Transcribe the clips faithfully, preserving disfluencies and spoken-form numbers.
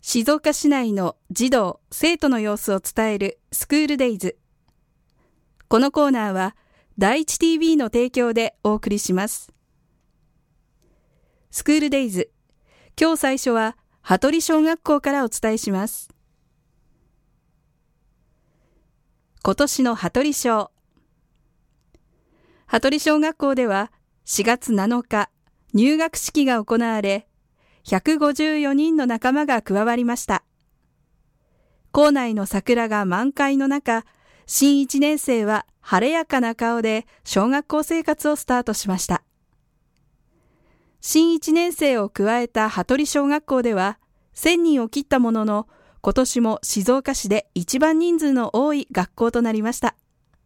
静岡市内の児童・生徒の様子を伝えるスクールデイズ。このコーナーは第一 ティービー の提供でお送りします。スクールデイズ、今日最初は羽鳥小学校からお伝えします。今年の羽鳥小。羽鳥小学校ではしがつなのか入学式が行われ、ひゃくごじゅうよにんの仲間が加わりました。校内の桜が満開の中、新いちねん生は晴れやかな顔で小学校生活をスタートしました。新いちねん生を加えた羽鳥小学校では、せんにんを切ったものの、今年も静岡市で一番人数の多い学校となりました。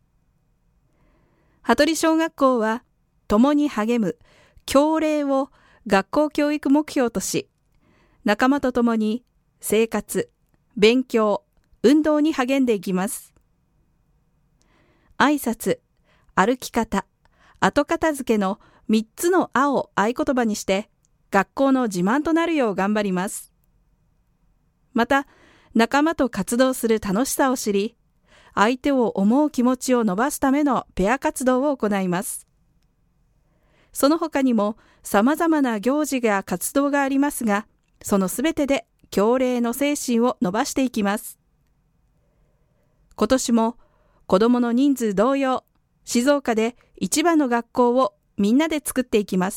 羽鳥小学校は、共に励む、教励を学校教育目標とし、仲間と共に生活、勉強、運動に励んでいきます。挨拶、歩き方、後片付けのみっつのあを合言葉にして、学校の自慢となるよう頑張ります。また、仲間と活動する楽しさを知り、相手を思う気持ちを伸ばすためのペア活動を行います。その他にも様々な行事や活動がありますが、そのすべてで教励の精神を伸ばしていきます。今年も子どもの人数同様、静岡で一番の学校をみんなで作っていきます。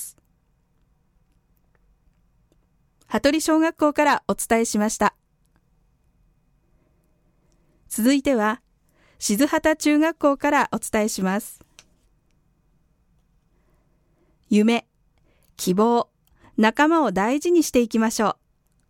羽鳥小学校からお伝えしました。続いては、静畑中学校からお伝えします。夢、希望、仲間を大事にしていきましょう。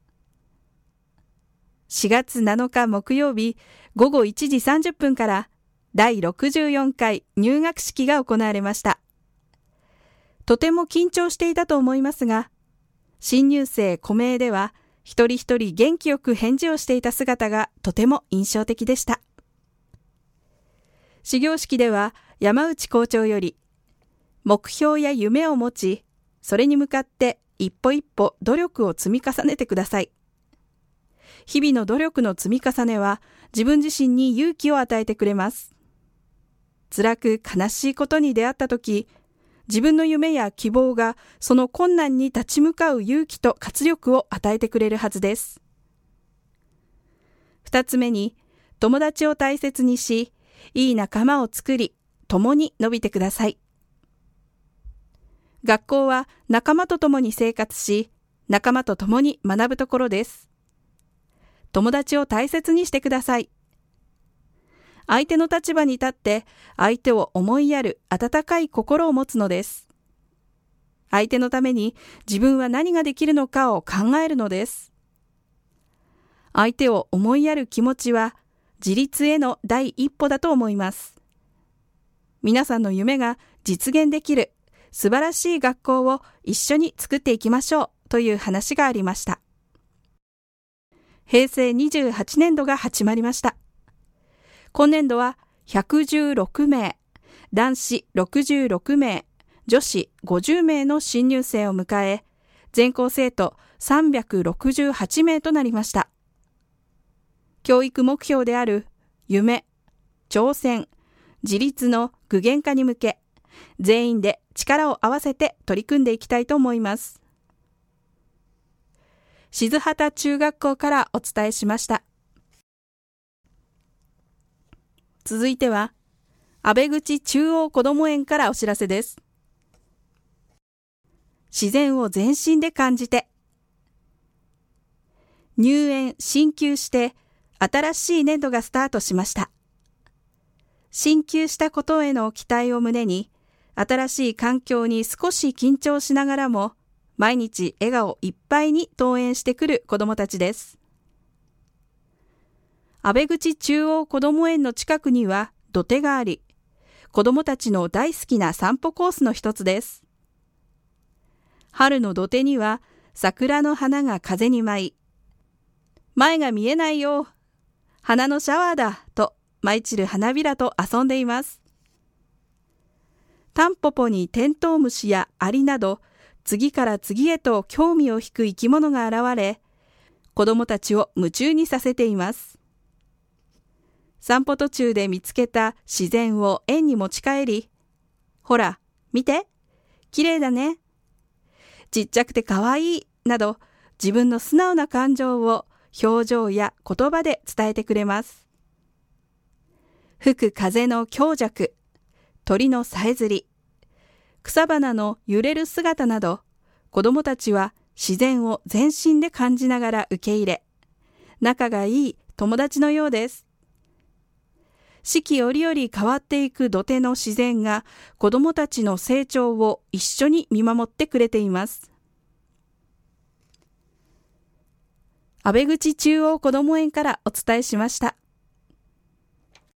しがつなのか木曜日ごごいちじさんじゅっぷんからだいろくじゅうよんかい入学式が行われました。とても緊張していたと思いますが、新入生ごめいでは一人一人元気よく返事をしていた姿がとても印象的でした。始業式では山内校長より、目標や夢を持ち、それに向かって一歩一歩努力を積み重ねてください。日々の努力の積み重ねは自分自身に勇気を与えてくれます。辛く悲しいことに出会ったとき、自分の夢や希望がその困難に立ち向かう勇気と活力を与えてくれるはずです。二つ目に、友達を大切にし、いい仲間を作り、共に伸びてください。学校は仲間と共に生活し、仲間と共に学ぶところです。友達を大切にしてください。相手の立場に立って相手を思いやる温かい心を持つのです。相手のために自分は何ができるのかを考えるのです。相手を思いやる気持ちは自立への第一歩だと思います。皆さんの夢が実現できる素晴らしい学校を一緒に作っていきましょうという話がありました。へいせいにじゅうはちねんどが始まりました。今年度はひゃくじゅうろくめい、男子ろくじゅうろくめい、女子ごじゅうめいの新入生を迎え、全校生徒さんびゃくろくじゅうはちめいとなりました。教育目標である夢、挑戦、自立の具現化に向け、全員で力を合わせて取り組んでいきたいと思います。静畑中学校からお伝えしました。続いては、阿部口中央こども園からお知らせです。自然を全身で感じて。入園・進級して新しい年度がスタートしました。進級したことへの期待を胸に、新しい環境に少し緊張しながらも、毎日笑顔いっぱいに登園してくる子どもたちです。阿部口中央こども園の近くには土手があり、子どもたちの大好きな散歩コースの一つです。春の土手には桜の花が風に舞い、前が見えないよ、花のシャワーだと舞い散る花びらと遊んでいます。タンポポにテントウムシやアリなど、次から次へと興味を引く生き物が現れ、 子どもたちを夢中にさせています。散歩途中で見つけた自然を園に持ち帰り、ほら、見て、綺麗だね、ちっちゃくてかわいい、など自分の素直な感情を表情や言葉で伝えてくれます。吹く風の強弱、鳥のさえずり、草花の揺れる姿など、子どもたちは自然を全身で感じながら受け入れ、仲がいい友達のようです。四季折々変わっていく土手の自然が子どもたちの成長を一緒に見守ってくれています。阿部口中央こども園からお伝えしました。